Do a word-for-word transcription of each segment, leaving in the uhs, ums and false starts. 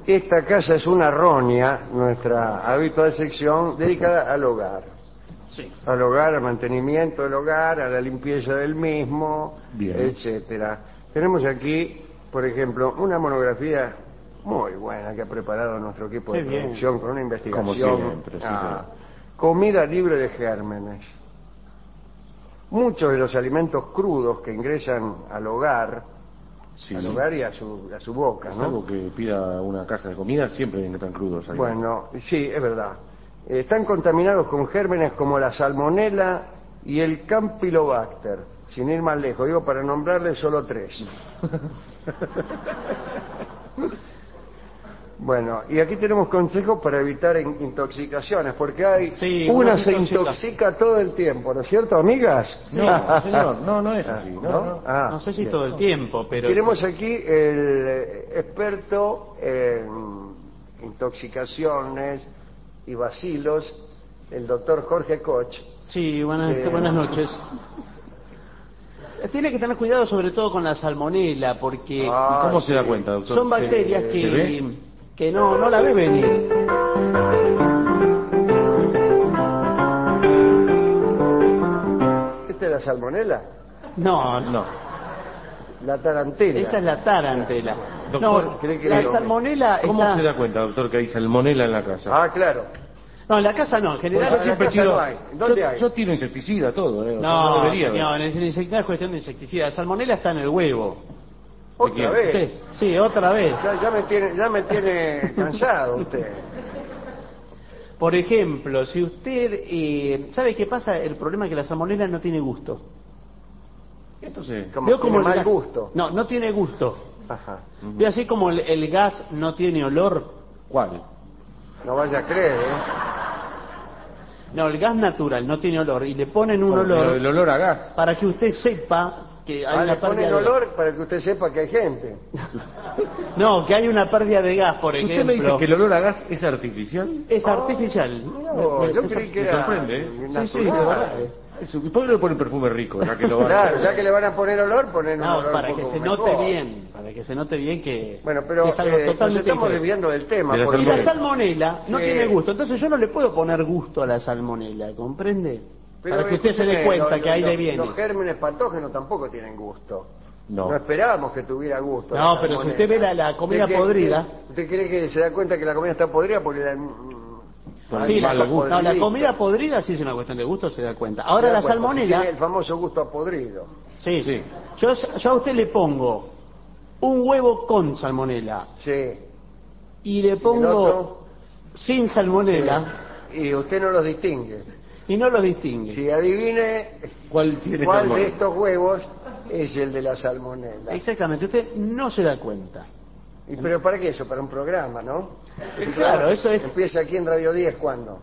esta casa es una roña, nuestra habitual sección dedicada al hogar. Sí. Al hogar, al mantenimiento del hogar, a la limpieza del mismo, Bien. etcétera. Tenemos aquí, por ejemplo, una monografía muy buena que ha preparado nuestro equipo Qué de bien. producción con una investigación. Como siempre, sí, ah, señor. comida libre de gérmenes. Muchos de los alimentos crudos que ingresan al hogar, Sí. al hogar y a su, a su boca, ¿no? Salvo que pida una caja de comida, siempre entran crudos ahí. Bueno, sí, es verdad. Eh, Están contaminados con gérmenes como la salmonela y el campylobacter, sin ir más lejos, digo para nombrarles solo tres. Bueno, y aquí tenemos consejos para evitar in- intoxicaciones, porque hay Sí, una uno se se intoxica. intoxica todo el tiempo, ¿no es cierto, amigas? No, señor, no, no es así. No, ¿No? no. Ah, No sé si bien. todo el tiempo, pero... Tenemos aquí el eh, experto en intoxicaciones y bacilos, el doctor Jorge Koch. Sí, buenas, Eh, buenas noches. Tiene que tener cuidado sobre todo con la salmonela, porque Ah, ¿Y cómo se da sí. cuenta, doctor? son ¿Se- bacterias se que, ve? que no, no la ve venir. ¿Esta es la salmonela? No, no. No. La tarantela. Esa es la tarantela. Doctor, No, ¿cree que la lo- salmonela ¿Cómo está... se da cuenta, doctor, que hay salmonela en la casa? Ah, claro. No, en la casa no, en Porque general... yo en siempre la casa tiro, no hay. ¿Dónde yo, hay? yo tiro insecticida, todo, ¿eh? O sea, No, debería haber. señor, en el insecticida es cuestión de insecticida. La salmonela está en el huevo. Otra quién? vez. Sí, sí, otra vez. Ya, ya me tiene, ya me tiene cansado usted. Por ejemplo, si usted... Eh, ¿sabe qué pasa? El problema es que la salmonela no tiene gusto. Entonces, Como Veo tiene como el mal gas- gusto. No, no tiene gusto. Ajá. Ve así como el, el gas no tiene olor. ¿cuál? No vaya a creer, ¿eh? No, el gas natural no tiene olor y le ponen un Bueno, olor pero el olor a gas. para que usted sepa que hay Ah, una le ponen pérdida de olor para que usted sepa que hay gente. No, que hay una pérdida de gas, por ¿Usted ejemplo. me dice que el olor a gas es artificial? Es artificial. No, me- yo me- creí que me era sorprende, ¿eh? natural. Sí, sí, de verdad. Eso, ¿por qué no le ponen perfume rico? Ya que lo van a- Claro, ya que le van a poner olor, ponen un No, olor para un que poco se note mejor. bien, para que se note bien que, Bueno, pero que es algo eh, nos totalmente estamos diferente. desviando del tema. De la porque- Y la salmonela no Sí. tiene gusto, entonces yo no le puedo poner gusto a la salmonela, ¿comprende? Pero, para que usted se dé escúcheme, cuenta los- que ahí los- le viene. Los gérmenes patógenos tampoco tienen gusto. No. No esperábamos que tuviera gusto. No, la pero si salmonela. usted ve la- la comida ¿Usted cree- podrida- ¿Usted cree que se da cuenta que la comida está podrida porque la... Con Sí, el la, mal co- gusto. no, la comida podrida sí es una cuestión de gusto, se da cuenta. Ahora la Tiene salmonela, el famoso gusto a podrido. sí, Sí. Yo, yo a usted le pongo un huevo con salmonela Sí. y le el pongo otro? sin salmonela Y usted no los distingue. y no lo distingue. Si adivine ¿Cuál tiene cuál de salmonela? estos huevos es el de la salmonela. Exactamente, usted no se da cuenta. ¿Y pero para qué eso? Para un programa, ¿no? El Claro, programa eso es- Empieza aquí en Radio diez, ¿cuándo?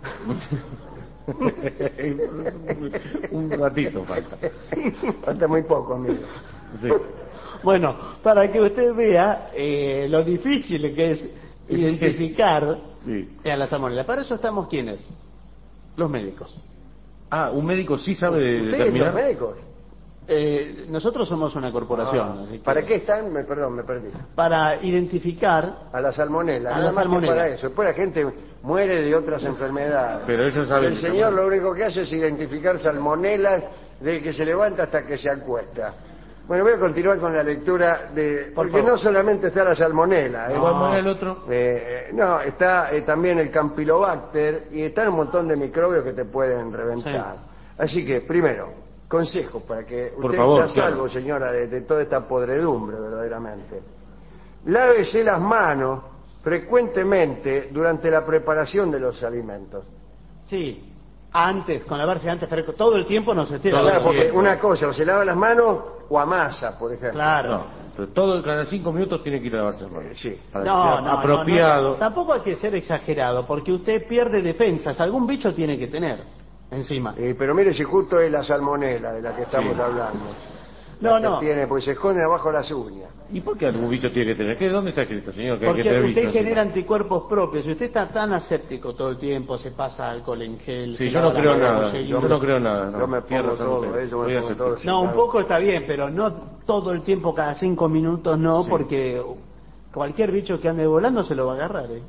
Un ratito falta. Falta muy poco, amigo. Sí. Bueno, para que usted vea eh, lo difícil que es identificar Sí. a la salmonela. Para eso estamos ¿quiénes? Los médicos. Ah, un médico sí sabe de- ¿Ustedes, determinar. los médicos? Eh, nosotros somos una corporación, Ah, así que- ¿para qué están? Me, perdón, me perdí. Para identificar A la salmonela, A nada la más que salmonela. para eso. Después la gente muere de otras enfermedades. Pero ellos saben. El señor lo único que hace es identificar salmonelas desde que se levanta hasta que se acuesta. Bueno, voy a continuar con la lectura de... Por porque favor. no solamente está la salmonela. ¿eh? ¿De cuál manera el otro? Eh, no, está eh, también el campylobacter y están un montón de microbios que te pueden reventar. Así que, primero, consejos para que Por usted favor, esté a salvo, claro. señora, de, de toda esta podredumbre, verdaderamente. Lávese las manos frecuentemente durante la preparación de los alimentos. Sí, antes, con lavarse antes, pero todo el tiempo no se tira. Todo Claro, el porque tiempo. una cosa, o se lava las manos o amasa, por ejemplo. Claro. No, pero todo cada cinco minutos tiene que ir a lavarse las manos. Sí. Para que No, sea no, no, apropiado. no, tampoco hay que ser exagerado, porque usted pierde defensas, algún bicho tiene que tener encima. Eh, pero mire si justo es la salmonela de la que estamos Sí. hablando. No, La que no, Tiene, pues se esconde abajo las uñas. ¿Y por qué algún bicho tiene que tener? ¿Qué, ¿Dónde está escrito, señor? Que hay que porque tener usted bichos genera encima? anticuerpos propios, si usted está tan aséptico todo el tiempo, se pasa alcohol en gel. Sí, se yo lava no la creo mano nada. seguido. Yo no creo nada. No. Yo me Tiene pongo razón todo, usted. eh, yo me Voy a pongo hacer- todo. No, un poco está bien, pero no todo el tiempo, cada cinco minutos no, Sí. porque cualquier bicho que ande volando se lo va a agarrar, ¿eh?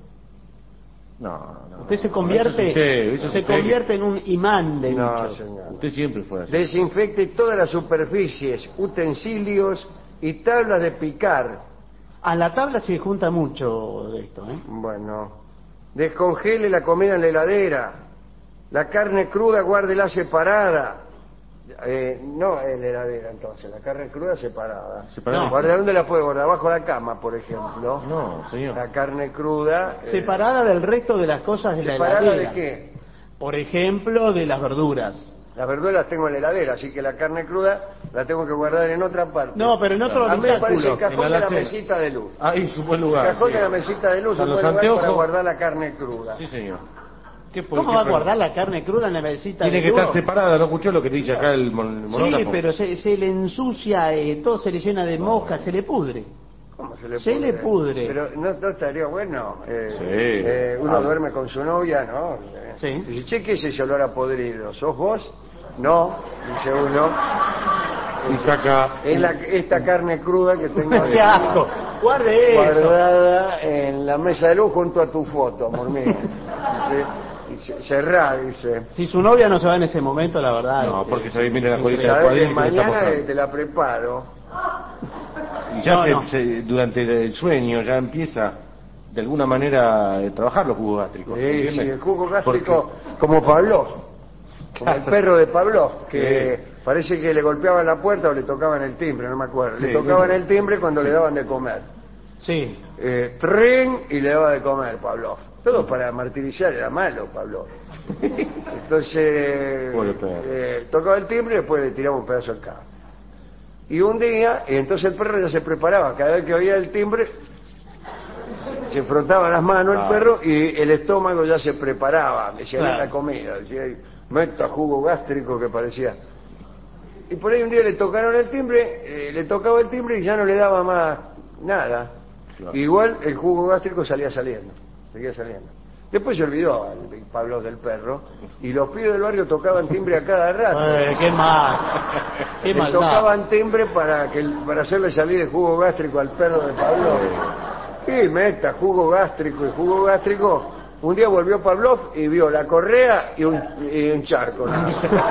No, no. Usted se no, convierte, eso es usted, eso es se usted convierte que- en un imán de No, bichos. señor. Usted siempre fue así. Desinfecte todas las superficies, utensilios y tablas de picar. A la tabla se junta mucho de esto, ¿eh? Bueno, descongele la comida en la heladera. La carne cruda, guárdela separada. Eh, no en la heladera, entonces, la carne cruda separada. Separada. No. Guarda, ¿dónde la puede guardar? Abajo de la cama, por ejemplo. No, señor. La carne cruda. eh, Separada del resto de las cosas de la ¿Separada heladera. de qué? Por ejemplo, de las verduras. Las verduras las tengo en la heladera, así que la carne cruda la tengo que guardar en otra parte. No, pero en otro A mí me parece el habitáculo. cajón En la de la alacena. mesita de luz. Ahí, su buen El lugar. cajón sí. de la mesita de luz es A un los buen lugar para anteojos. guardar la carne cruda. Sí, señor. ¿Qué puede- ¿Cómo qué va a problema? guardar la carne cruda en la mesita Tiene de que luz? estar separada, ¿no escuchó lo que dice acá el mon- Sí, monógrafo? pero se, se le ensucia, eh, todo se le llena de mosca, se le pudre. ¿Cómo se le Se pudre? le pudre. Pero no, no estaría bueno. eh, Sí. eh, uno Ah. duerme con su novia, ¿no? Eh, Sí. Dice, che, ¿qué es ese olor a podrido? ¿Sos vos? No, dice uno. Y saca... Es la, esta carne cruda que tengo ¡Qué asco! Guarde eso. guardada en la mesa de luz junto a tu foto, amor mío. Dice, dice, cerrá, dice. Si su novia no se va en ese momento, la verdad. No, este, porque se viene la colita del Sabés que cuadril que le está mañana mostrando. te la preparo. Y ya No, se- no. se- durante el sueño ya empieza de alguna manera a trabajar los jugos gástricos. Sí, ¿entiende? sí, el jugo gástrico, Porque- como Pavlov, como el Claro. perro de Pavlov, que Sí. parece que le golpeaban la puerta o le tocaban el timbre, no me acuerdo. Le Sí, tocaban sí. el timbre cuando le daban de comer. Sí. Eh, tren y le daba de comer Pavlov. Todo para martirizar, era malo Pavlov. Entonces, Pobre perro. eh, tocaba el timbre y después le tiraba un pedazo de carne. Y un día, y entonces el perro ya se preparaba, cada vez que oía el timbre, se frotaba las manos el Ah. perro y el estómago ya se preparaba, decía, Claro. "Ven la comida", decía, meta jugo gástrico que parecía. Y por ahí un día le tocaron el timbre, eh, le tocaba el timbre y ya no le daba más nada. Claro. Igual el jugo gástrico salía saliendo, seguía saliendo. Después se olvidó el Pablo del perro y los pibes del barrio tocaban timbre a cada rato. Eh, qué mal. Qué Le maldad. tocaban timbre para que para hacerle salir el jugo gástrico al perro de Pablo. Y meta jugo gástrico y jugo gástrico. Un día volvió Pavlov y vio la correa y un, y un charco. ¿No?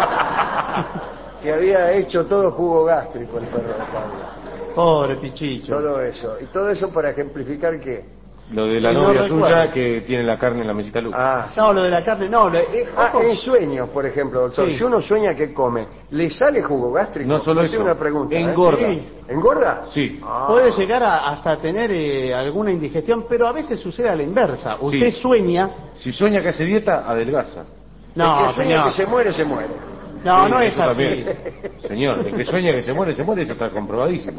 Que había hecho todo jugo gástrico el perro de Pablo. Pobre Pichicho. Todo eso. Y todo eso para ejemplificar que... Lo de la Y no novia recuerdo. suya que tiene la carne en la mesita luz. Ah, No, lo de la carne, no. Lo, eh, Ah, ojo. en sueños, por ejemplo, doctor. Sí. Si uno sueña que come, ¿le sale jugo gástrico? No solo Yo tengo eso, una pregunta. ¿eh? engorda. Sí. ¿Engorda? Sí. Ah. Puede llegar a- hasta tener eh, alguna indigestión, pero a veces sucede a la inversa. Usted Sí. sueña. Si sueña que hace dieta, adelgaza. No, El que sueña señor. que se muere, se muere. No, Sí, no es eso así. también. Señor, el que sueña que se muere, se muere, eso está comprobadísimo.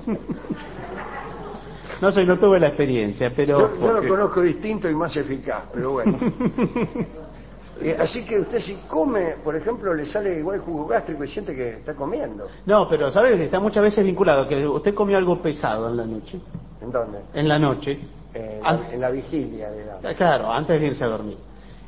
No sé, no tuve la experiencia, pero. Yo, yo lo qué? conozco distinto y más eficaz, pero bueno. Eh, así que usted si come, por ejemplo, le sale igual jugo gástrico y siente que está comiendo. No, pero ¿sabes? Está muchas veces vinculado que usted comió algo pesado en la noche. ¿En dónde? En la noche. En An- la, en la vigilia, digamos. Claro, antes de irse a dormir.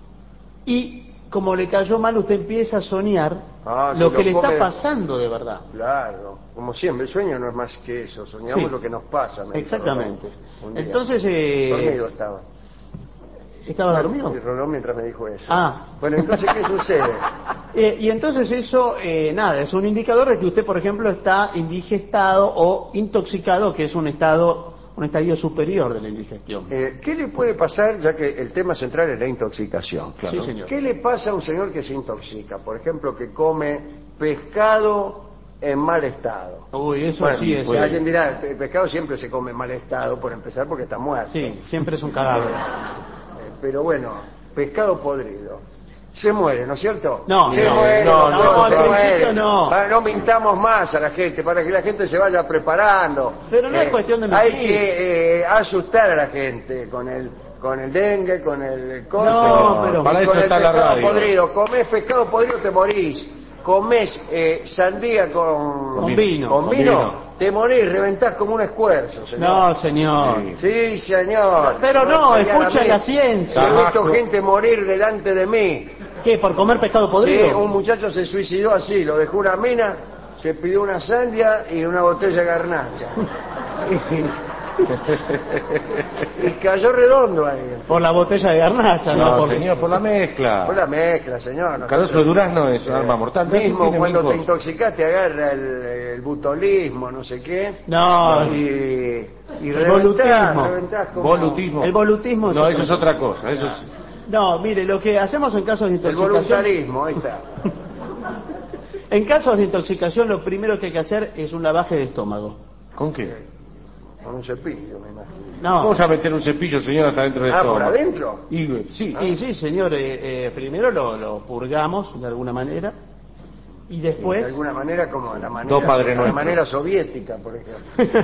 Y como le cayó mal, usted empieza a soñar Ah, lo que que lo le está come- pasando de verdad. Claro, como siempre, el sueño no es más que eso, soñamos Sí. lo que nos pasa. me dijo Exactamente. Rolón un día. Entonces, eh, Dormido estaba. ¿estaba dormido? Y Rolón mientras me dijo eso. Ah. Bueno, entonces, ¿qué sucede? Eh, y entonces eso, eh, nada, es un indicador de que usted, por ejemplo, está indigestado o intoxicado, que es un estado, un estadio superior de la indigestión. Eh, ¿Qué le puede pasar, ya que el tema central es la intoxicación? Sí, señor. ¿Qué le pasa a un señor que se intoxica? Por ejemplo, que come pescado en mal estado. Uy, eso Bueno, sí es. pues alguien dirá, el pescado siempre se come en mal estado, por empezar, porque está muerto. Sí, siempre es un cadáver. Eh, Pero bueno, pescado podrido. Se muere, ¿no es cierto? No, se no, muere, no, doctor, no, se al muere. principio no. Ah, no mintamos más a la gente, para que la gente se vaya preparando. Pero no es cuestión de Hay mentir. que eh, asustar a la gente con el con el dengue, con el coso, No, pero- y para con eso el está la pescado radio. podrido. Comés pescado podrido, te morís. Comés eh, sandía con, Con vino. con Con vino, vino. te morís, reventás como un esfuerzo, señor. No, señor. Sí. Sí, señor. Pero no, señor, escucha a mí. la ciencia. Yo he visto Tabaco. gente morir delante de mí. ¿Qué? ¿Por comer pescado Sí, podrido? un muchacho se suicidó así, lo dejó una mina, se pidió una sandia y una botella de garnacha. Y cayó redondo ahí. Por la botella de garnacha, ¿no? No, Por- señor, por la mezcla. Fue la mezcla, señor. Carozo de Nosotros- durazno es un arma mortal. Mismo Tiene cuando mil te cosas. intoxicas te agarra el, el butolismo, no sé qué. No, Y, y El reventás, volutismo. reventás como... Volutismo. el volutismo es No, otra eso es cosa. otra cosa. Eso es... No, mire, lo que hacemos en casos de El intoxicación... voluntarismo, ahí está. En casos de intoxicación lo primero que hay que hacer es un lavaje de estómago. ¿Con qué? Con un cepillo, me imagino. No. Vamos a meter un cepillo, señor, hasta dentro del Ah, ¿por estómago. adentro? Y, sí. Y sí, señor, eh, eh, primero lo, lo purgamos de alguna manera y después... De alguna manera, como la manera, Dos Padre la Nuestro. manera soviética, por ejemplo.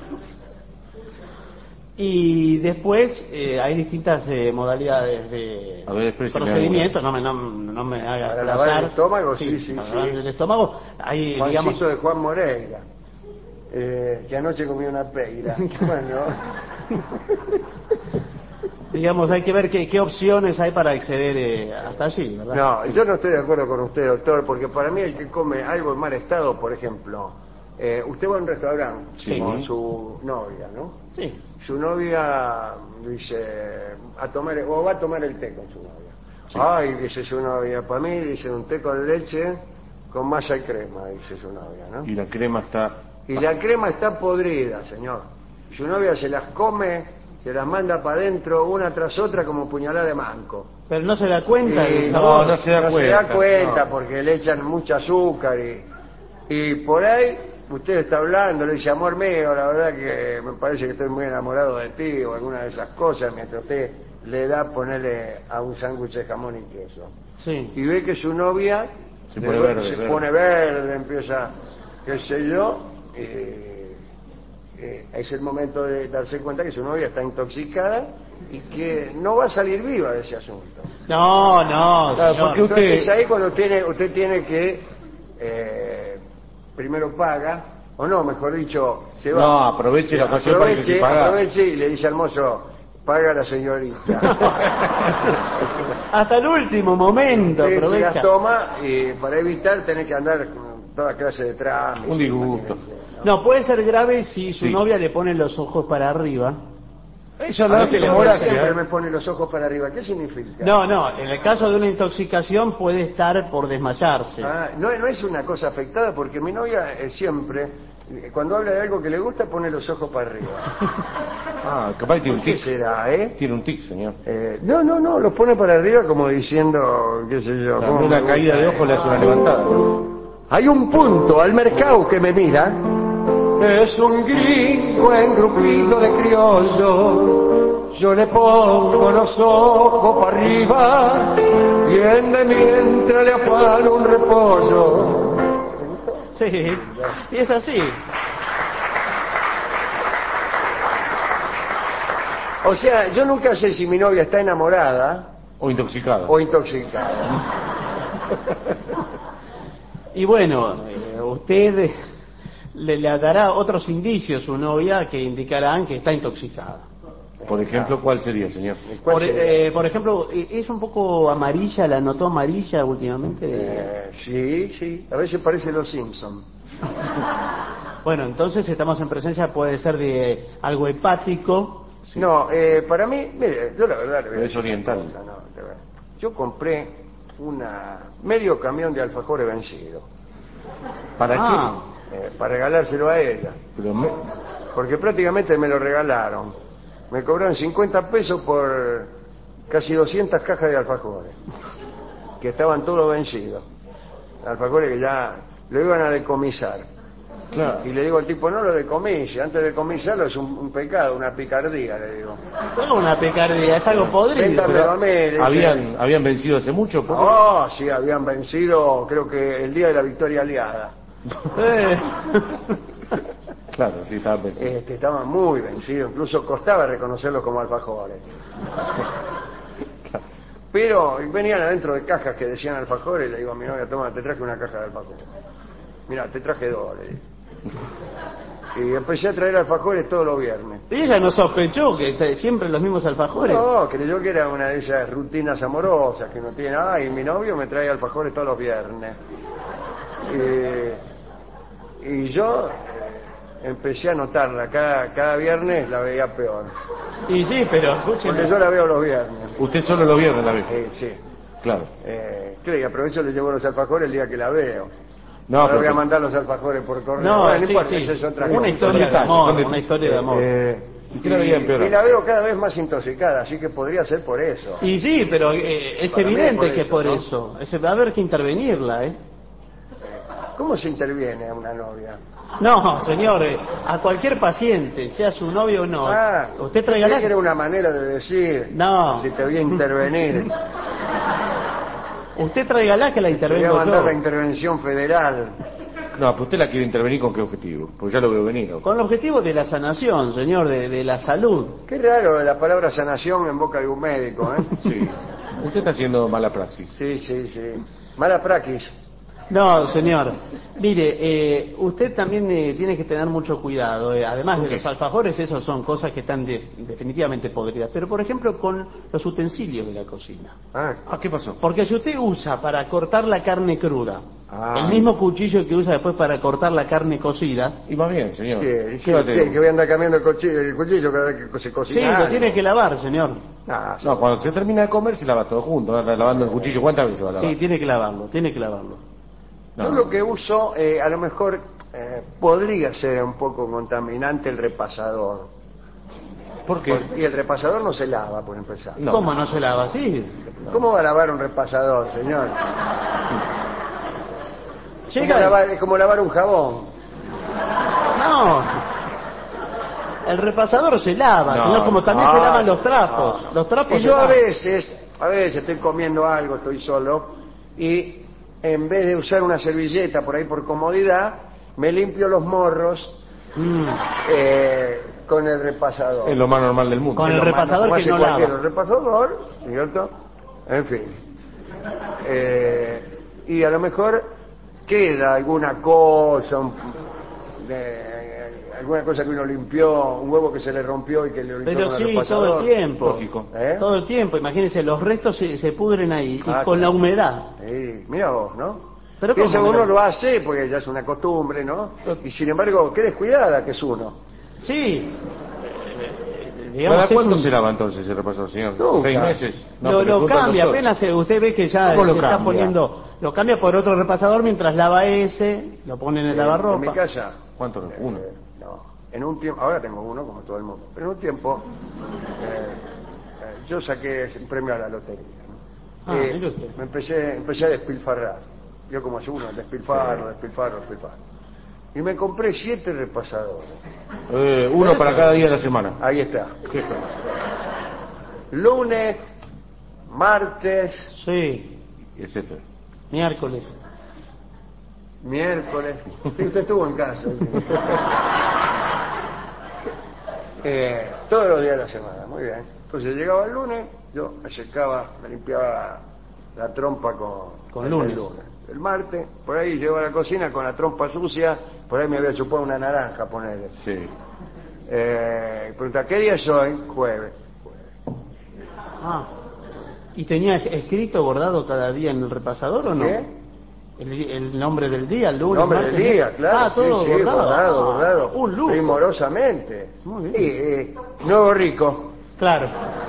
Y después eh, hay distintas eh, modalidades de A ver, expréseme procedimientos, no me, no, no me haga Para lavar el atrasar. estómago, sí, sí, para sí. lavar el estómago, hay, Juancito digamos... de Juan Moreira, eh, que anoche comió una peira. Bueno, Digamos, hay que ver qué, qué opciones hay para acceder eh, hasta allí, ¿verdad? no, yo no estoy de acuerdo con usted, doctor, porque para mí el que come algo en mal estado, por ejemplo, eh, usted va a un restaurante Sí. con su novia, ¿no? Sí. Su novia dice, a tomar, o va a tomar el té con su novia. Sí. Ay, dice su novia, para mí, dice, un té con leche con masa y crema, dice su novia, ¿no? Y la crema está... Y la crema está podrida, señor. Su novia se las come, se las manda para adentro una tras otra como puñalada de manco. Pero no se da cuenta Y del no, sabor. no se da cuenta, cuenta no. porque le echan mucho azúcar y, y por ahí usted está hablando, le dice, amor mío, la verdad que me parece que estoy muy enamorado de ti o alguna de esas cosas, mientras usted le da ponerle a un sándwich de jamón y queso. Sí. Y ve que su novia Se de pone golpe verde, se verde. pone verde, empieza, qué sé yo, eh, eh, es el momento de darse cuenta que su novia está intoxicada y que no va a salir viva de ese asunto. No, no, Claro, señor. porque usted- Entonces ahí cuando tiene, usted tiene que eh, primero paga, o no, mejor dicho, se va. No, aproveche la ocasión para que aproveche, se paga. aproveche y le dice al mozo, paga la señorita. Hasta el último momento, Usted se aprovecha. las toma y para evitar tener que andar con toda clase de trámites. Un disgusto. imagínense, ¿no? No, puede ser grave si su Sí. novia le pone los ojos para arriba. Eso A lo mí hace mi como novia gracia, siempre ¿eh? me pone los ojos para arriba. ¿Qué significa? No, no, en el caso de una intoxicación puede estar por desmayarse. Ah, no, no es una cosa afectada porque mi novia eh, siempre, eh, cuando habla de algo que le gusta, pone los ojos para arriba. Ah, capaz que tiene un ¿Por qué tic. será, eh? Tiene un tic, señor. Eh, no, no, no, los pone para arriba como diciendo, qué sé yo. Claro, cómo una me caída gusta de ojo le hace una esto. levantada. Hay un punto al mercado que me mira, es un gringo engrupido de criollo. Yo le pongo los ojos para arriba y en de mientras le afano un repollo. Sí, y es así. O sea, yo nunca sé si mi novia está enamorada O intoxicado. o intoxicada. Y bueno, eh, usted eh, le, le dará otros indicios a su novia que indicarán que está intoxicada. Por ejemplo, ¿cuál sería, señor? ¿Cuál Por, sería? eh, por ejemplo, eh, es un poco amarilla, la notó amarilla últimamente. Eh, sí, sí, a veces parece los Simpson. Bueno, entonces estamos en presencia, puede ser de algo hepático. Sí. No, eh, para mí, mire, yo la verdad le voy a Es decir una oriental. cosa, no, de verdad. Yo compré una medio camión de alfajores vencidos ¿Para Ah. eh, para regalárselo a ella, qué? Pero me- porque prácticamente me lo regalaron. Me cobraron cincuenta pesos por casi doscientas cajas de alfajores, que estaban todos vencidos. Alfajores que ya lo iban a decomisar. Claro. Y le digo al tipo, no lo decomise, antes de decomisarlo es un, un pecado, una picardía, le digo. No es una picardía, es algo podrido. Véndamelo a mí, le dice. ¿Habían, ¿Habían vencido hace mucho? ¿Poco? Oh, sí, habían vencido, creo que el día de la victoria aliada. Eh. Claro, sí, estaba vencido. Este, estaban muy vencidos, incluso costaba reconocerlos como alfajores. Pero venían adentro de cajas que decían alfajores, y le digo a mi novia, toma, te traje una caja de alfajores. Mira, te traje dos, le digo. Y empecé a traer alfajores todos los viernes. Y ella no sospechó que te- siempre los mismos alfajores. No, creyó que era una de esas rutinas amorosas que no tiene. Ay, mi novio me trae alfajores todos los viernes. Y, y yo, empecé a notarla. Cada, cada viernes la veía peor. Y sí, pero escúcheme. Porque yo la veo los viernes. Usted solo lo viernes la ve. Sí, sí. Claro. Eh, claro, y aprovecho le llevo los alfajores el día que la veo. No, Ahora pero voy a que- mandar los alfajores por correo. No, Bueno, no sí, importa, sí. esa es otra Una cosa. historia de detalles, amor, son de- una historia de amor. Eh, ¿Y qué la veía empeorar? y la veo cada vez más intoxicada, así que podría ser por eso. Y sí, pero eh, es Para mí evidente es por que eso, por ¿no? eso. Es- va a haber que intervenirla, ¿eh? ¿Cómo se interviene a una novia? No, señor, eh, a cualquier paciente, sea su novio o no, Ah, usted traiga que era una manera de decir. No. Si te voy a intervenir. Usted tráigala que la Te voy a intervengo mandar yo. la intervención federal. No, pero usted la quiere intervenir con qué objetivo, porque ya lo veo venir. ¿no? Con el objetivo de la sanación, señor, de, de la salud. Qué raro la palabra sanación en boca de un médico, ¿eh? Sí. Usted está haciendo mala praxis. Sí, sí, sí. Mala praxis. No, señor. Mire, eh, usted también eh, tiene que tener mucho cuidado. eh, además de ¿Por qué? los alfajores, esos son cosas que están de- definitivamente podridas. Pero, por ejemplo, con los utensilios de la cocina. Ah, Ah, ¿qué pasó? Porque si usted usa para cortar la carne cruda, Ah. el mismo cuchillo que usa después para cortar la carne cocida, Y va bien, señor. ¿qué? ¿Qué va a ¿Qué? tener? Que voy a andar cambiando el cuchillo, el cuchillo cada vez que se sí, cocina lo algo. tiene que lavar, señor. Ah, sí. No, cuando se termina de comer se lava todo junto, anda lavando el cuchillo. ¿Cuántas veces va a lavar? Sí, tiene que lavarlo, tiene que lavarlo. Yo lo que uso, eh, a lo mejor eh, podría ser un poco contaminante el repasador. ¿Por qué? Y el repasador no se lava, por empezar. No. ¿Cómo no se lava así? ¿Cómo va a lavar un repasador, señor? Como Llega. lavar, es como lavar un jabón. No. El repasador se lava, No, señor, como también Ah, se lavan los trapos. ah. Los trapos Y se yo a lavan. veces, a veces estoy comiendo algo, estoy solo, y en vez de usar una servilleta por ahí por comodidad, me limpio los morros Mm. eh, con el repasador. Es lo más normal del mundo. Con el Lo mando repasador como que hace no cualquier lava. repasador, ¿cierto? En fin. Eh, y a lo mejor queda alguna cosa, un- de- alguna cosa que uno limpió, un huevo que se le rompió y que le limpió Pero con el sí, repasador. todo el tiempo. Lógico. ¿Eh? Todo el tiempo, imagínense, los restos se, se pudren ahí, Ah, y con la claro. humedad. Sí, mira vos, ¿no? Pero Piensa ¿cómo que uno mira? lo hace porque ya es una costumbre, ¿no? Y sin embargo, qué descuidada que es uno. Sí. Eh, digamos, ¿Cada es cuánto un- se lava entonces el repasador, señor? Nunca. ¿Seis meses? No, lo pero lo pregunta al cambia, doctor. apenas eh, usted ve que ya ¿Cómo se lo está cambia? poniendo, lo cambia por otro repasador mientras lava ese, lo pone en el Eh, en mi lavarropa. casa, ¿Cuánto? Uno. eh, no, en un tiempo, ahora tengo uno como todo el mundo, pero en un tiempo eh, eh, yo saqué un premio a la lotería. ¿no? Ah, Eh, mire usted. me empecé, empecé a despilfarrar. Yo como hace uno, despilfarro, despilfarro, despilfarro. Y me compré siete repasadores. Eh, uno Por para eso. cada día de la semana. Ahí está. Qué feo. Lunes, martes, Sí, Etcétera. miércoles. miércoles. Sí, usted estuvo en casa. Eh, todos los días de la semana, muy bien. Entonces llegaba el lunes, yo me secaba, me limpiaba la trompa con, Con el lunes. El martes, por ahí llego a la cocina con la trompa sucia, por ahí me había chupado una naranja, ponerle. Sí. Eh, pregunta, ¿qué día es hoy? Jueves. Ah. ¿Y tenía escrito, bordado cada día en el repasador o no? ¿Qué? El, el nombre del día, el lunes, Nombre martes, del día, claro. Ah, todo sí, sí, bordado. bordado, Ah, bordado. Un lujo. Primorosamente. Muy bien. Y, eh, nuevo rico. Claro.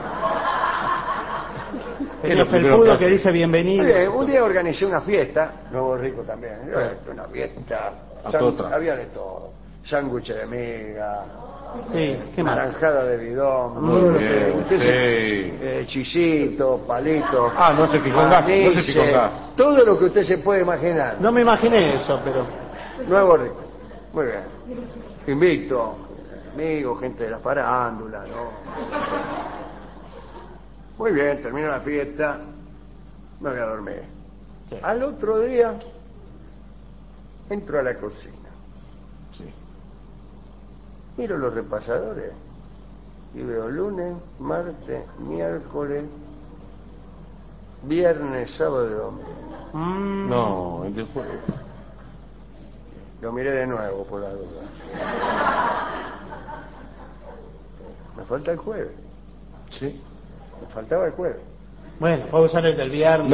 Es El lo primero felpudo que que hace. dice bienvenido. Oye, un día organicé una fiesta, Nuevo Rico también, ¿eh? una fiesta, A san- totra. había de todo, sándwich de miga, Sí, ¿qué más? naranjada de bidón, Muy todo lo bien, que- usted se- sí. eh, chisito, palito, Ah, no se fijó en gas, no se manice, fijó en gas. todo lo que usted se puede imaginar. No me imaginé eso, pero... Nuevo Rico, muy bien, invito amigos, gente de la farándula, ¿no? Muy bien, termina la fiesta, me voy a dormir. Sí. Al otro día entro a la cocina, Sí. miro los repasadores y veo lunes, martes, miércoles, viernes, sábado y domingo. Mm, No, el del jueves. Lo miré de nuevo por la duda. Me falta el jueves, Sí. me faltaba el jueves. Bueno, fue a usar el del viernes.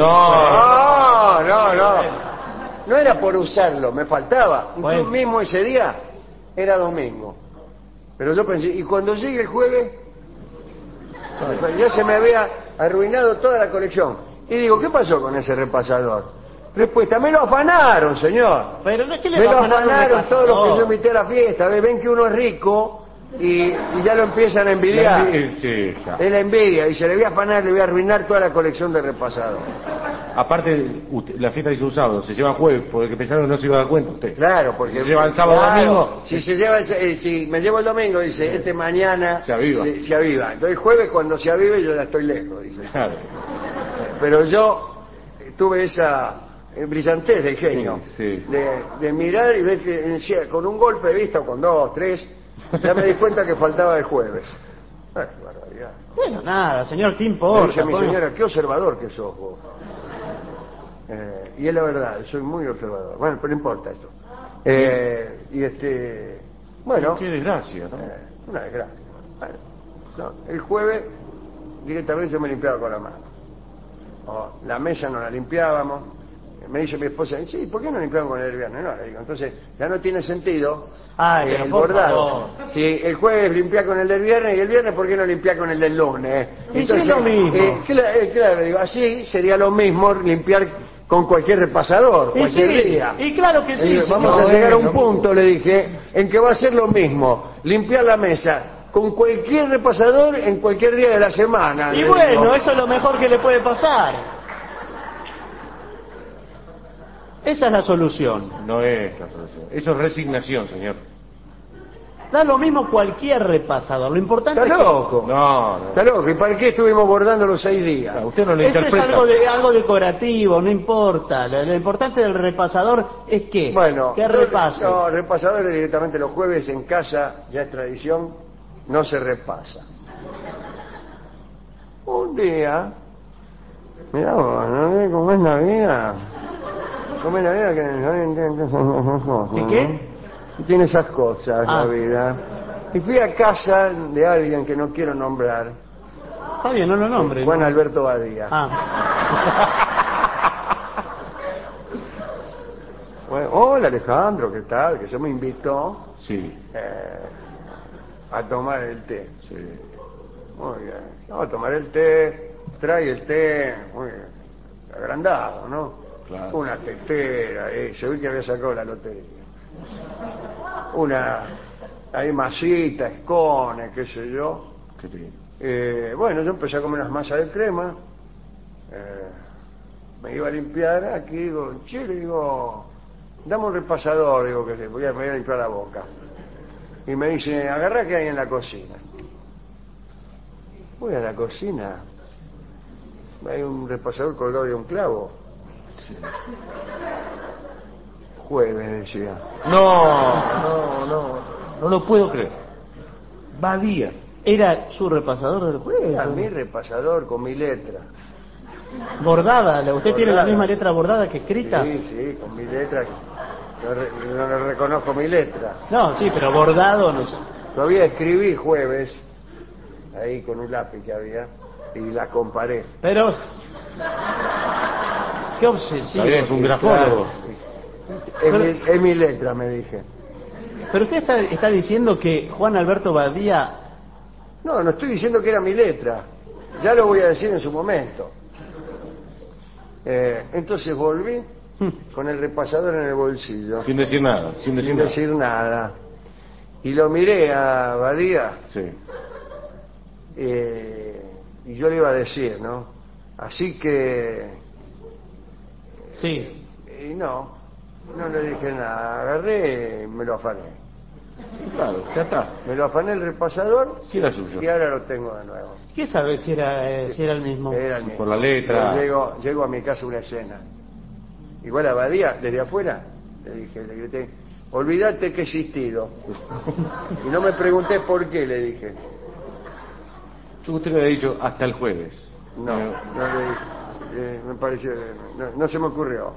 No, no, no. No era por usarlo, me faltaba. Bueno. Incluso mismo ese día era domingo. Pero yo pensé, ¿y cuando llegue el jueves? Ya se me había arruinado toda la colección. Y digo, ¿qué pasó con ese repasador? Respuesta, me lo afanaron, señor. Pero no es que le me va lo a afanar un afanaron todos los que repasador. yo invité a la fiesta. Ven que uno es rico y, y ya lo empiezan a envidiar. La envi- sí, esa. Es la envidia. Y se le voy a afanar, le voy a arruinar toda la colección de repasadores. Aparte, usted- la fiesta hizo un sábado, se lleva jueves, porque pensaron que no se iba a dar cuenta usted. Claro, porque... Si se lleva el sábado claro, domingo. Si, se lleva, el- eh, si me llevo el domingo, dice, este mañana... Se aviva. Se, se aviva. Entonces jueves, cuando se avive, yo ya estoy lejos, dice. Claro. Pero yo tuve esa eh, brillantez de genio, Sí, sí. De, de mirar y ver que decía, con un golpe de vista, o con dos, tres, ya me di cuenta que faltaba el jueves. Ay, qué barbaridad. Bueno, nada, señor, ¿qué Me importa? dice mi Bueno. señora, qué observador que sos vos. Eh, y es la verdad, soy muy observador. Bueno, pero no importa esto. Eh, y este, bueno, Qué desgracia, ¿no? eh, una desgracia. Bueno, no, el jueves directamente yo me limpiaba con la mano. O, la mesa no la limpiábamos. Me dice mi esposa, sí, ¿por qué no limpiamos con el viernes? No, le digo, entonces ya no tiene sentido Ay, eh, pero el por bordado. favor. Si el jueves limpia con el del viernes y el viernes, ¿por qué no limpia con el del lunes? Y sí es lo mismo. eh, cla- eh, claro, digo, así sería lo mismo limpiar con cualquier repasador, Y cualquier sí, día. y claro que sí, Eh, vamos señor. a llegar a un Bueno. punto, le dije, en que va a ser lo mismo, limpiar la mesa con cualquier repasador en cualquier día de la semana. Y le bueno, digo. eso es lo mejor que le puede pasar. Esa es la solución. No es la solución. Eso es resignación, señor. Da lo mismo cualquier repasador. Lo importante Está es que... loco. No, no. Está loco. ¿Y para qué estuvimos bordando los seis días? A usted no le Eso es interpreta. algo, de, algo decorativo, no importa. Lo, lo importante del repasador es que, Bueno, que no, repase. no, repasadores directamente los jueves en casa, ya es tradición, no se repasa. Un día, mirá vos, ¿no? ¿Cómo es Navidad? ¿Cómo es Navidad? Que no tiene esas cosas, ¿Qué ¿no? qué? Tiene esas cosas, Ah. la vida. Y fui a casa de alguien que no quiero nombrar, Está bien, no lo nombre. Juan Alberto Badía. Ah, Bueno, hola Alejandro, ¿qué tal? Que se me invitó Sí, eh, a tomar el té. sí. Muy bien. Vamos a tomar el té, trae el té, muy bien. Agrandado, ¿no? Claro. Una tetera, eh, se ve que había sacado la lotería. Una, ahí masita, escones, qué sé yo. Qué bien. Eh, bueno, yo empecé a comer unas masas de crema. Eh, me iba a limpiar aquí, digo, che, le digo, dame un repasador, digo, que le voy a, me voy a limpiar la boca. Y me dice, agarrá que hay en la cocina. Voy a la cocina. Hay un repasador colgado de un clavo. Jueves, decía. No, no, no. No lo puedo creer. Badía. ¿era su repasador del jueves? Era mi repasador con mi letra. Bordada, ¿usted tiene la Bordada. misma letra bordada que escrita? Sí, sí, con mi letra. No, re- no le reconozco mi letra. No, sí, pero bordado, no sé. Todavía escribí jueves, ahí con un lápiz que había, y la comparé. Pero... Qué obsesivo. Está bien, es un Y grafólogo. claro, es, mi, es mi letra, me dije. Pero usted está, está diciendo que Juan Alberto Badía... No, no estoy diciendo que era mi letra. Ya lo voy a decir en su momento. Eh, entonces volví con el repasador en el bolsillo, Sin decir nada, sin decir sin nada. decir nada. Y lo miré a Badía, Sí. eh, y yo le iba a decir, ¿no? Así que... Sí. Y no, no le dije nada. Agarré y me lo afané. Claro, ya está. Me lo afané el repasador Sí, era suyo. y ahora lo tengo de nuevo. ¿Qué sabe si era, eh, si era el mismo? Era el mismo. Por la letra. Yo Llego, llego a mi casa una escena. Igual a Badía, desde afuera, le dije, le grité, olvídate que he existido. Y no me pregunté por qué, le dije. Yo usted le había dicho hasta el jueves. No, no le dije. Eh, me pareció, no, no se me ocurrió.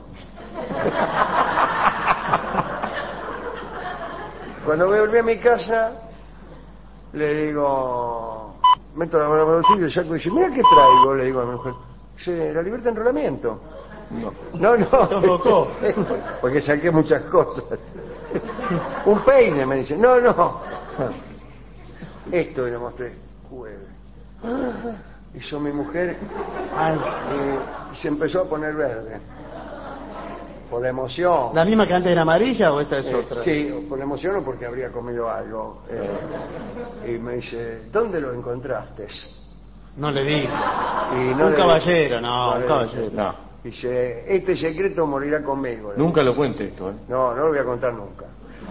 Cuando volví a mi casa, le digo, meto la mano en el bolsillo y saco y dice, mira qué traigo, le digo a mi mujer. Dice, la libertad de enrolamiento. No. No, no. Se equivocó. Porque saqué muchas cosas. Un peine, me dice. No, no. Esto le mostré. Jueves. Hizo mi mujer y, y se empezó a poner verde. Por la emoción. ¿La misma que antes era amarilla o esta es Eh, otra? sí, por la emoción o porque habría comido algo. Eh, y me dice, ¿dónde lo encontraste? No le digo. Y no un le- caballero, no, no un le- caballero. No, Dice, este secreto morirá conmigo. le nunca digo. lo cuente esto, ¿eh? No, no lo voy a contar nunca.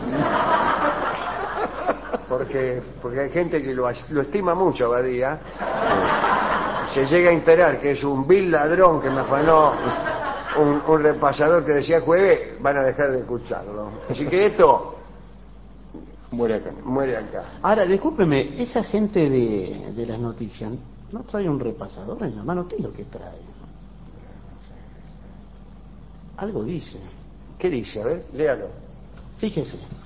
Porque, porque hay gente que lo, lo estima mucho, Badía. Se llega a enterar que es un vil ladrón que me afanó un, un repasador que decía jueves, van a dejar de escucharlo. Así que esto Muere acá. muere acá. Ahora, discúlpeme, esa gente de, de las noticias, ¿no trae un repasador en la mano? ¿Qué es lo que trae? Algo dice. ¿Qué dice? A ver, léalo. Fíjese.